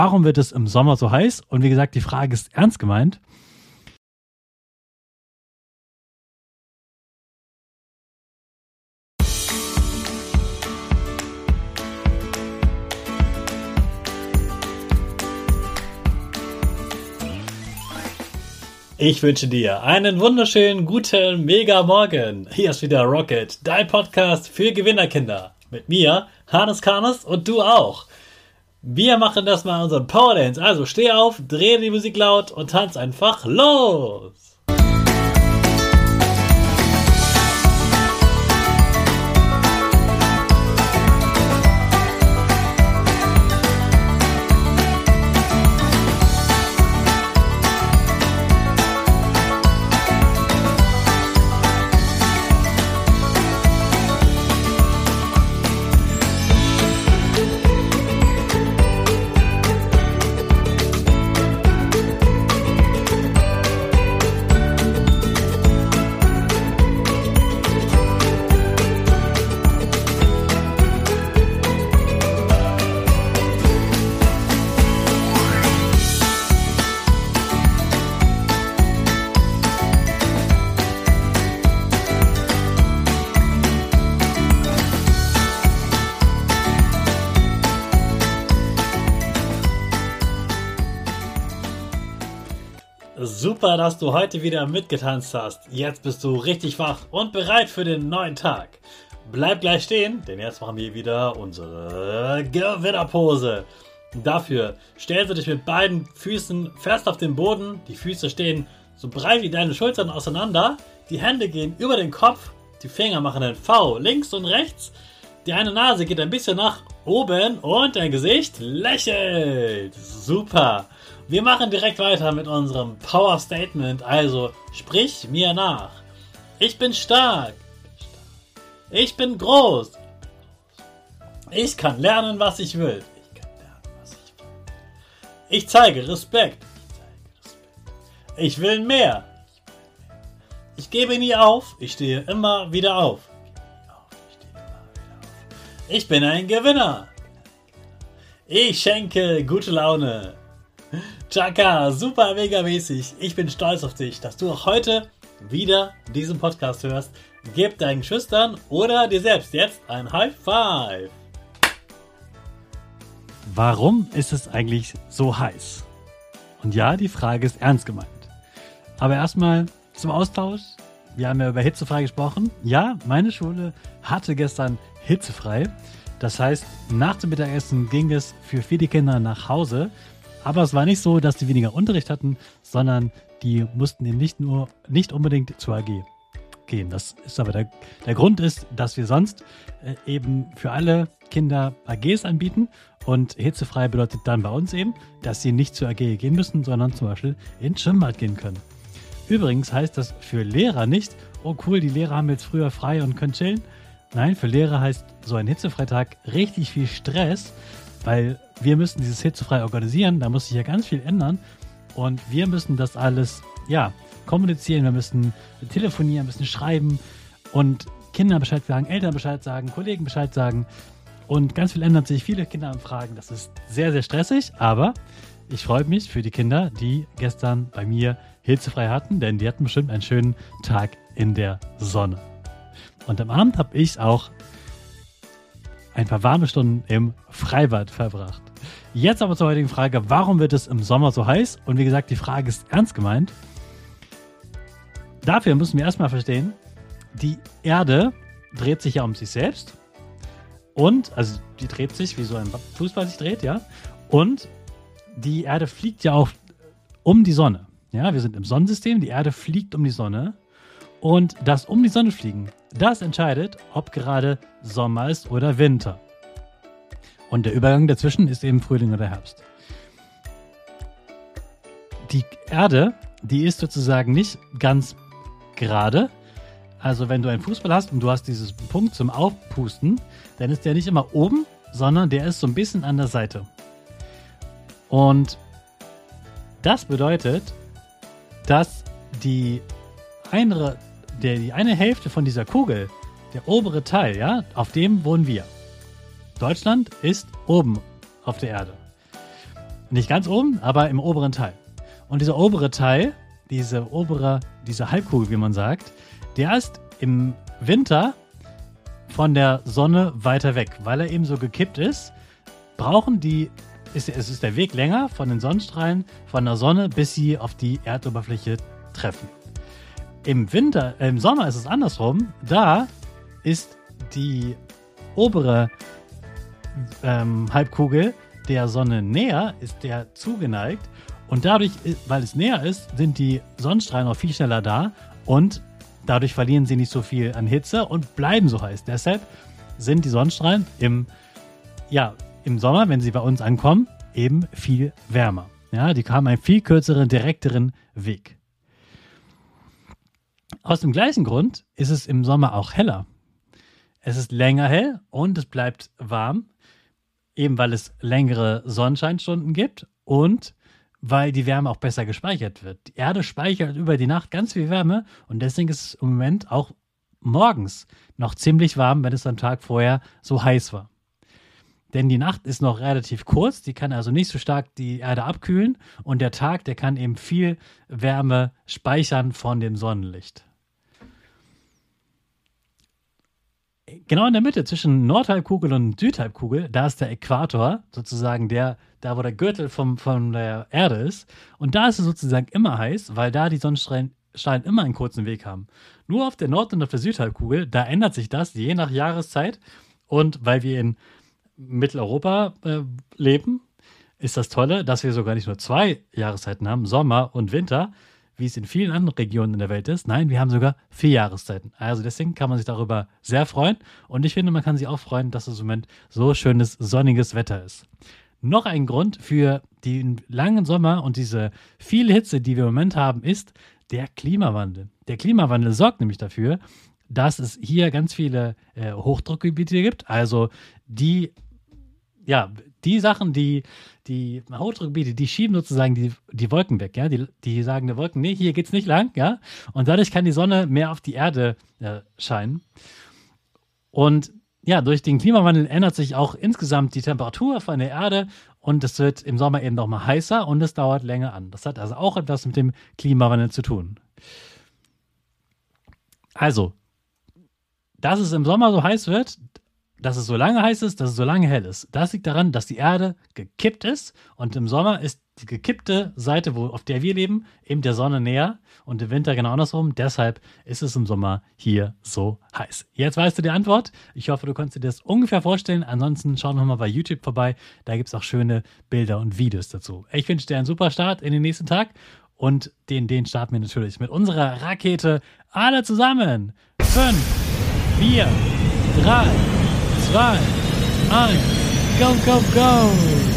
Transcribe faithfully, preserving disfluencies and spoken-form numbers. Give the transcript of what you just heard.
Warum wird es im Sommer so heiß? Und wie gesagt, die Frage ist ernst gemeint. Ich wünsche dir einen wunderschönen, guten, mega Morgen. Hier ist wieder Rocket, dein Podcast für Gewinnerkinder. Mit mir, Hannes Karnes und du auch. Wir machen das mal unseren Power Dance. Also steh auf, dreh die Musik laut und tanz einfach los. Super, dass du heute wieder mitgetanzt hast. Jetzt bist du richtig wach und bereit für den neuen Tag. Bleib gleich stehen, denn jetzt machen wir wieder unsere Gewinnerpose. Dafür stellst du dich mit beiden Füßen fest auf den Boden. Die Füße stehen so breit wie deine Schultern auseinander. Die Hände gehen über den Kopf. Die Finger machen ein V links und rechts. Die eine Nase geht ein bisschen nach oben und dein Gesicht lächelt. Super. Wir machen direkt weiter mit unserem Power Statement, also sprich mir nach. Ich bin stark. Ich bin groß. Ich kann lernen, was ich will. Ich kann lernen, was ich will. Ich zeige Respekt. Ich will mehr. Ich gebe nie auf. Ich stehe immer wieder auf. Ich bin ein Gewinner. Ich schenke gute Laune. Chaka, super mega mäßig. Ich bin stolz auf dich, dass du auch heute wieder diesen Podcast hörst. Gib deinen Schüchtern oder dir selbst jetzt ein High Five. Warum ist es eigentlich so heiß? Und ja, die Frage ist ernst gemeint. Aber erstmal zum Austausch. Wir haben ja über hitzefrei gesprochen. Ja, meine Schule hatte gestern hitzefrei. Das heißt, nach dem Mittagessen ging es für viele Kinder nach Hause. Aber es war nicht so, dass die weniger Unterricht hatten, sondern die mussten eben nicht nur, nicht unbedingt zur A G gehen. Das ist aber der, der Grund ist, dass wir sonst äh, eben für alle Kinder A Gs anbieten und hitzefrei bedeutet dann bei uns eben, dass sie nicht zur A G gehen müssen, sondern zum Beispiel ins Schwimmbad gehen können. Übrigens heißt das für Lehrer nicht, oh cool, die Lehrer haben jetzt früher frei und können chillen. Nein, für Lehrer heißt so ein Hitzefreitag richtig viel Stress, weil wir müssen dieses hitzefrei organisieren, da muss sich ja ganz viel ändern und wir müssen das alles, ja, kommunizieren, wir müssen telefonieren, müssen schreiben und Kindern Bescheid sagen, Eltern Bescheid sagen, Kollegen Bescheid sagen und ganz viel ändert sich, viele Kinder fragen, das ist sehr, sehr stressig, aber ich freue mich für die Kinder, die gestern bei mir hitzefrei hatten, denn die hatten bestimmt einen schönen Tag in der Sonne. Und am Abend habe ich auch ein paar warme Stunden im Freibad verbracht. Jetzt aber zur heutigen Frage, warum wird es im Sommer so heiß? Und wie gesagt, die Frage ist ernst gemeint. Dafür müssen wir erstmal verstehen, die Erde dreht sich ja um sich selbst. Und, also die dreht sich, wie so ein Fußball sich dreht, ja. Und die Erde fliegt ja auch um die Sonne. Ja, wir sind im Sonnensystem, die Erde fliegt um die Sonne. Und das um die Sonne fliegen, das entscheidet, ob gerade Sommer ist oder Winter. Und der Übergang dazwischen ist eben Frühling oder Herbst. Die Erde, die ist sozusagen nicht ganz gerade. Also wenn du einen Fußball hast und du hast diesen Punkt zum Aufpusten, dann ist der nicht immer oben, sondern der ist so ein bisschen an der Seite. Und das bedeutet, dass die eine, der, die eine Hälfte von dieser Kugel, der obere Teil, ja, auf dem wohnen wir. Deutschland ist oben auf der Erde. nicht ganz oben, aber im oberen Teil. Und dieser obere Teil, diese obere, diese Halbkugel, wie man sagt, der ist im Winter von der Sonne weiter weg. Weil er eben so gekippt ist, brauchen die, ist, es ist der Weg länger von den Sonnenstrahlen von der Sonne, bis sie auf die Erdoberfläche treffen. Im Winter, äh, im Sommer ist es andersrum. Da ist die obere ähm, Halbkugel der Sonne näher, ist der zugeneigt. Und dadurch, weil es näher ist, sind die Sonnenstrahlen auch viel schneller da und dadurch verlieren sie nicht so viel an Hitze und bleiben so heiß. Deshalb sind die Sonnenstrahlen im, ja, im Sommer, wenn sie bei uns ankommen, eben viel wärmer. Ja, die haben einen viel kürzeren, direkteren Weg. Aus dem gleichen Grund ist es im Sommer auch heller. Es ist länger hell und es bleibt warm, eben weil es längere Sonnenscheinstunden gibt und weil die Wärme auch besser gespeichert wird. Die Erde speichert über die Nacht ganz viel Wärme und deswegen ist es im Moment auch morgens noch ziemlich warm, wenn es am Tag vorher so heiß war. Denn die Nacht ist noch relativ kurz, die kann also nicht so stark die Erde abkühlen und der Tag, der kann eben viel Wärme speichern von dem Sonnenlicht. Genau in der Mitte zwischen Nordhalbkugel und Südhalbkugel, da ist der Äquator, sozusagen der, da wo der Gürtel vom, von der Erde ist. Und da ist es sozusagen immer heiß, weil da die Sonnenstrahlen immer einen kurzen Weg haben. Nur auf der Nord- und auf der Südhalbkugel, da ändert sich das je nach Jahreszeit. Und weil wir in Mitteleuropa äh, leben, ist das Tolle, dass wir sogar nicht nur zwei Jahreszeiten haben, Sommer und Winter, wie es in vielen anderen Regionen in der Welt ist. Nein, wir haben sogar vier Jahreszeiten. Also deswegen kann man sich darüber sehr freuen. Und ich finde, man kann sich auch freuen, dass es im Moment so schönes, sonniges Wetter ist. Noch ein Grund für den langen Sommer und diese viele Hitze, die wir im Moment haben, ist der Klimawandel. Der Klimawandel sorgt nämlich dafür, dass es hier ganz viele äh, Hochdruckgebiete gibt. Also die, ja, die Sachen, die, die Hochdruckgebiete, die schieben sozusagen die, die Wolken weg, ja. Die, die sagen der Wolken, nee, hier geht's nicht lang, ja. Und dadurch kann die Sonne mehr auf die Erde äh, scheinen. Und ja, durch den Klimawandel ändert sich auch insgesamt die Temperatur von der Erde und es wird im Sommer eben noch mal heißer und es dauert länger an. Das hat also auch etwas mit dem Klimawandel zu tun. Also, dass es im Sommer so heiß wird, dass es so lange heiß ist, dass es so lange hell ist. Das liegt daran, dass die Erde gekippt ist und im Sommer ist die gekippte Seite, wo, auf der wir leben, eben der Sonne näher und im Winter genau andersrum. Deshalb ist es im Sommer hier so heiß. Jetzt weißt du die Antwort. Ich hoffe, du konntest dir das ungefähr vorstellen. Ansonsten schau noch mal bei YouTube vorbei. Da gibt es auch schöne Bilder und Videos dazu. Ich wünsche dir einen super Start in den nächsten Tag und den, den starten wir natürlich mit unserer Rakete alle zusammen. Fünf, vier, drei, zwei, eins, go, go, go!